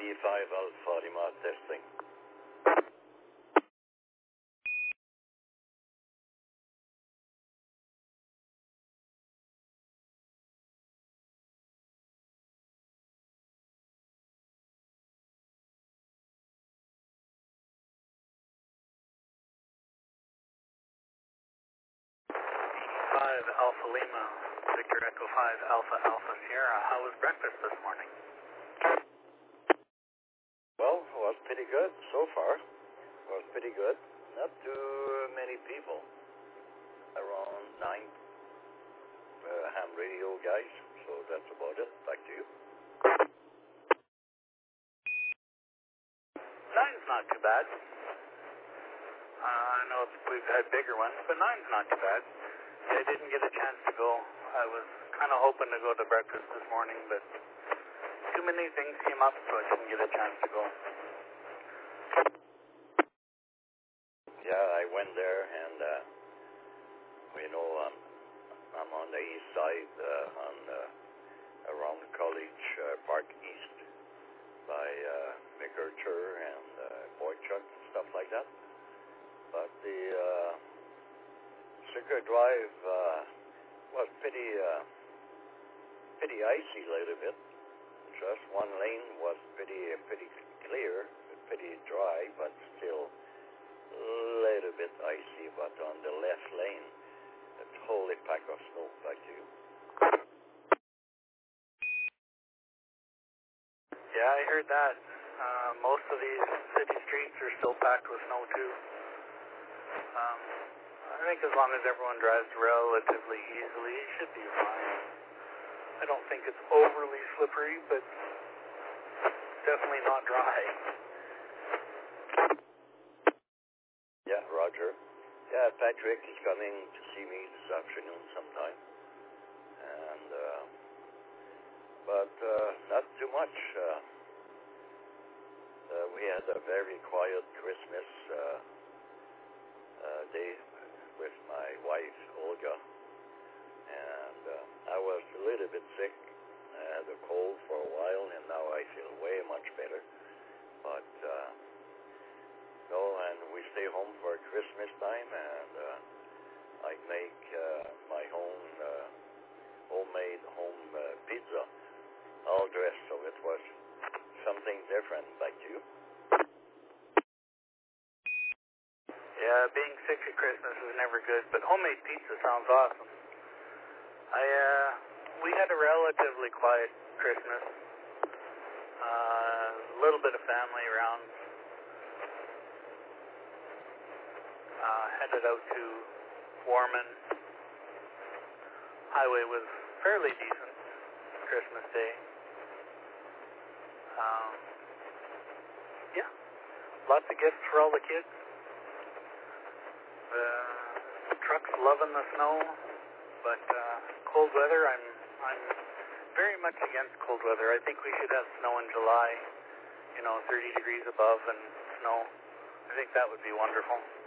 Alpha Lima testing. 5 Alpha Lima, Victor Echo 5 Alpha Alpha Sierra. How was breakfast this morning? Well, it was pretty good so far. It was pretty good. Not too many people. Around 9 ham radio guys. So that's about it. Back to you. 9's not too bad. I know we've had bigger ones, but 9's not too bad. I didn't get a chance to go. I was kind of hoping to go to breakfast this morning, but too many things came up, so I didn't get a chance to go. Yeah, I went there, and I'm on the east side, around College Park East, by McArthur and Boychuk and stuff like that. But the Circuit Drive was pretty icy a little bit. Just one lane was pretty clear, pretty dry, but still a little bit icy. But on the left lane, a holy pack of snow. Back to you. Yeah, I heard that. Most of these city streets are still packed with snow too. I think as long as everyone drives relatively easily, it should be fine. I don't think it's overly slippery, but definitely not dry. Yeah, Roger. Yeah, Patrick is coming to see me this afternoon sometime. And, but not too much. We had a very quiet Christmas day with my wife, Olga. And I was a little bit sick. I had a cold for a while, and now I feel way much better. But, no, and we stay home for Christmas time, and I make my own homemade pizza, all dressed, so it was something different. Back to you. Yeah, being sick at Christmas is never good, but homemade pizza sounds awesome. We had a relatively quiet Christmas. A little bit of family around. Headed out to Warman. Highway was fairly decent Christmas Day. Yeah, lots of gifts for all the kids. The truck's loving the snow, but cold weather, I'm very much against cold weather. I think we should have snow in July, 30 degrees above and snow. I think that would be wonderful.